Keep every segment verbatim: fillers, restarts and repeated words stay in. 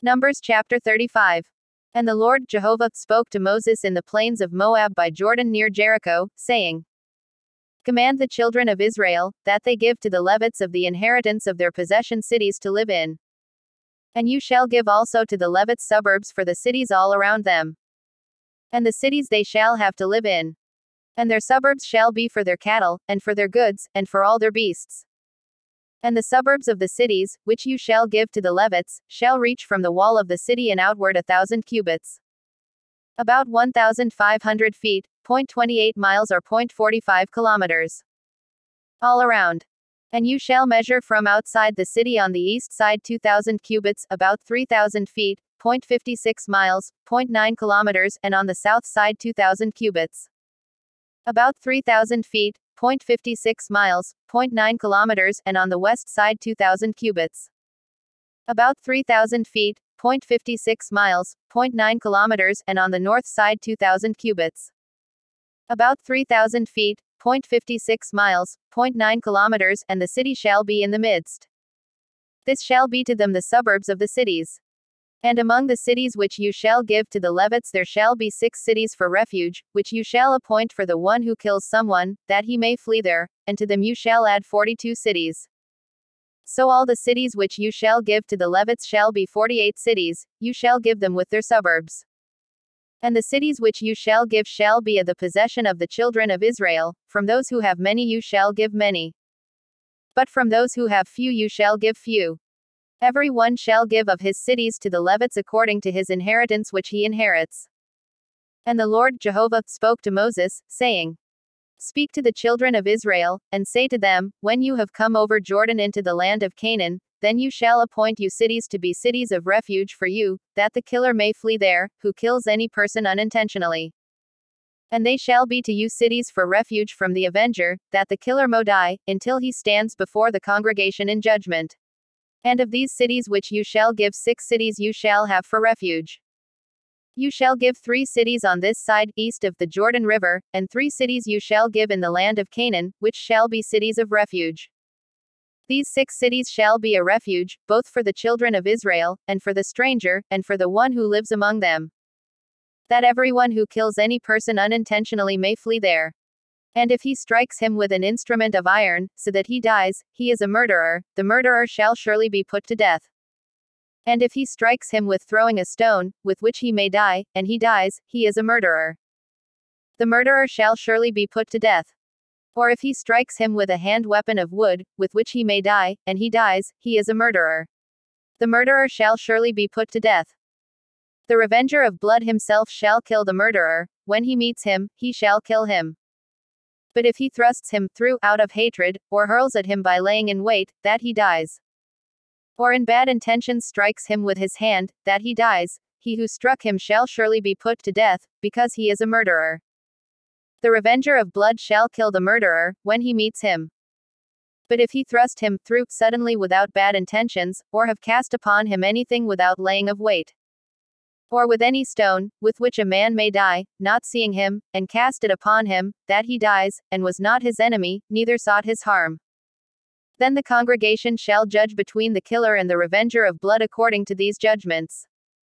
Numbers chapter thirty-five. And the Lord Jehovah spoke to Moses in the plains of Moab by Jordan near Jericho, saying, Command the children of Israel, that they give to the Levites of the inheritance of their possession cities to live in. And you shall give also to the Levites suburbs for the cities all around them. And the cities they shall have to live in. And their suburbs shall be for their cattle, and for their goods, and for all their beasts. And the suburbs of the cities, which you shall give to the Levites, shall reach from the wall of the city and outward a thousand cubits. About one thousand five hundred feet, point twenty-eight miles or point forty-five kilometers. All around. And you shall measure from outside the city on the east side two thousand cubits, about three thousand feet, point fifty-six miles, point nine kilometers, and on the south side two thousand cubits. About three thousand feet, point fifty-six miles, point nine kilometers, and on the west side two thousand cubits. About three thousand feet, point fifty-six miles, point nine kilometers, and on the north side two thousand cubits. About three thousand feet, point fifty-six miles, point nine kilometers, and the city shall be in the midst. This shall be to them the suburbs of the cities. And among the cities which you shall give to the Levites there shall be six cities for refuge, which you shall appoint for the one who kills someone, that he may flee there, and to them you shall add forty-two cities. So all the cities which you shall give to the Levites shall be forty-eight cities, you shall give them with their suburbs. And the cities which you shall give shall be of the possession of the children of Israel, from those who have many you shall give many. But from those who have few you shall give few. Every one shall give of his cities to the Levites according to his inheritance which he inherits. And the Lord Jehovah spoke to Moses, saying, Speak to the children of Israel, and say to them, When you have come over Jordan into the land of Canaan, then you shall appoint you cities to be cities of refuge for you, that the killer may flee there, who kills any person unintentionally. And they shall be to you cities for refuge from the avenger, that the killer may die, until he stands before the congregation in judgment. And of these cities which you shall give six cities you shall have for refuge. You shall give three cities on this side, east of the Jordan River, and three cities you shall give in the land of Canaan, which shall be cities of refuge. These six cities shall be a refuge, both for the children of Israel, and for the stranger, and for the one who lives among them. That everyone who kills any person unintentionally may flee there. And if he strikes him with an instrument of iron, so that he dies, he is a murderer, the murderer shall surely be put to death. And if he strikes him with throwing a stone, with which he may die, and he dies, he is a murderer. The murderer shall surely be put to death. Or if he strikes him with a hand weapon of wood, with which he may die, and he dies, he is a murderer. The murderer shall surely be put to death. The revenger of blood himself shall kill the murderer, when he meets him, he shall kill him. But if he thrusts him through out of hatred, or hurls at him by laying in wait, that he dies. Or in bad intentions strikes him with his hand, that he dies, he who struck him shall surely be put to death, because he is a murderer. The revenger of blood shall kill the murderer, when he meets him. But if he thrust him through suddenly without bad intentions, or have cast upon him anything without laying of wait, or with any stone, with which a man may die, not seeing him, and cast it upon him, that he dies, and was not his enemy, neither sought his harm. Then the congregation shall judge between the killer and the revenger of blood according to these judgments.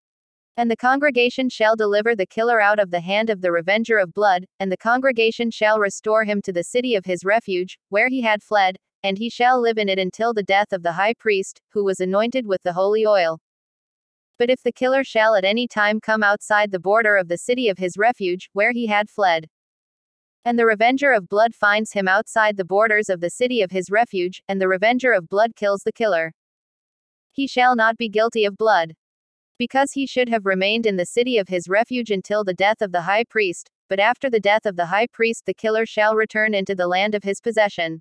And the congregation shall deliver the killer out of the hand of the revenger of blood, and the congregation shall restore him to the city of his refuge, where he had fled, and he shall live in it until the death of the high priest, who was anointed with the holy oil. But if the killer shall at any time come outside the border of the city of his refuge, where he had fled, and the revenger of blood finds him outside the borders of the city of his refuge, and the revenger of blood kills the killer, he shall not be guilty of blood, because he should have remained in the city of his refuge until the death of the high priest, but after the death of the high priest the killer shall return into the land of his possession.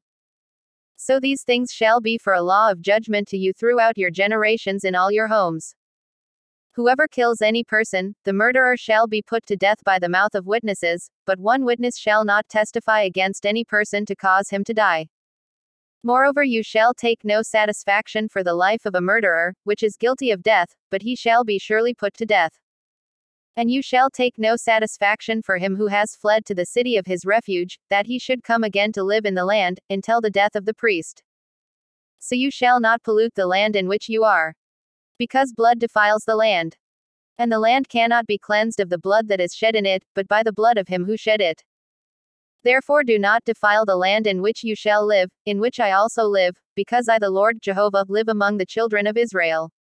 So these things shall be for a law of judgment to you throughout your generations in all your homes. Whoever kills any person, the murderer shall be put to death by the mouth of witnesses, but one witness shall not testify against any person to cause him to die. Moreover, you shall take no satisfaction for the life of a murderer, which is guilty of death, but he shall be surely put to death. And you shall take no satisfaction for him who has fled to the city of his refuge, that he should come again to live in the land, until the death of the priest. So you shall not pollute the land in which you are. Because blood defiles the land. And the land cannot be cleansed of the blood that is shed in it, but by the blood of him who shed it. Therefore do not defile the land in which you shall live, in which I also live, because I the Lord Jehovah live among the children of Israel.